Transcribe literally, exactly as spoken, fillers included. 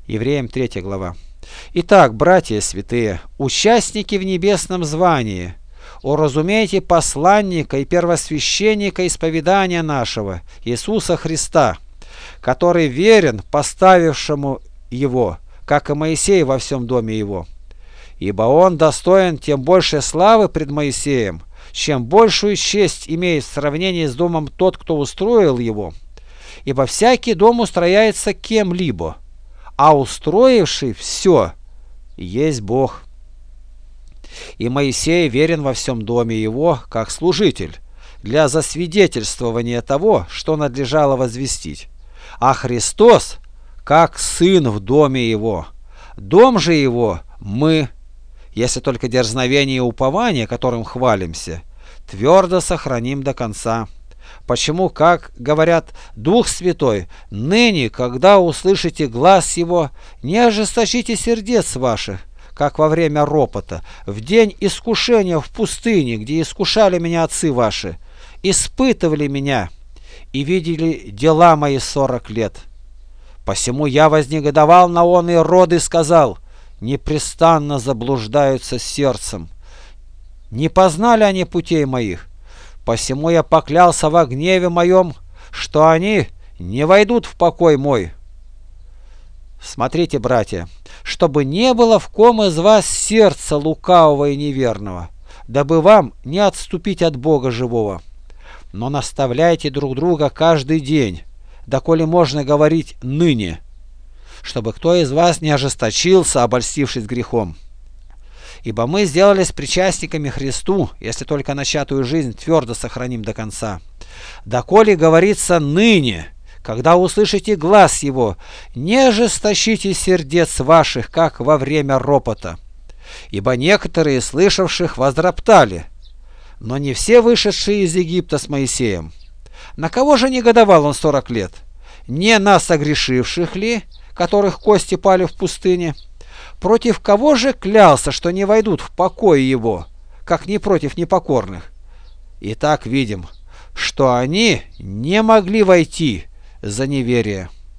Евреям третья глава. Итак, братья святые, участники в небесном звании, уразумейте посланника и первосвященника исповедания нашего, Иисуса Христа, который верен поставившему его, как и Моисей во всем доме его. Ибо он достоин тем больше славы пред Моисеем, чем большую честь имеет в сравнении с домом тот, кто устроил его. Ибо всякий дом устрояется кем-либо, а устроивший все есть Бог. И Моисей верен во всем доме его, как служитель, для засвидетельствования того, что надлежало возвестить. А Христос, как сын в доме его. Дом же его мы, если только дерзновение и упование, которым хвалимся, твердо сохраним до конца. Почему, как говорят Дух Святой, ныне, когда услышите глас его, не ожесточите сердец ваших, как во время ропота, в день искушения в пустыне, где искушали меня отцы ваши, испытывали меня и видели дела мои сорок лет. Посему я вознегодовал на он и род и сказал: непрестанно заблуждаются сердцем. Не познали они путей моих. Посему я поклялся во гневе моем, что они не войдут в покой мой. Смотрите, братья, чтобы не было в ком из вас сердца лукавого и неверного, дабы вам не отступить от Бога живого. Но наставляйте друг друга каждый день, доколе можно говорить ныне, чтобы кто из вас не ожесточился, обольстившись грехом. Ибо мы сделались причастниками Христу, если только начатую жизнь твердо сохраним до конца. Доколе говорится ныне, когда услышите глас его, не ожесточите сердец ваших, как во время ропота. Ибо некоторые слышавших возроптали, но не все вышедшие из Египта с Моисеем. На кого же негодовал он сорок лет? Не на согрешивших ли, которых кости пали в пустыне? Против кого же клялся, что не войдут в покой его, как не против непокорных? Итак, видим, что они не могли войти за неверие.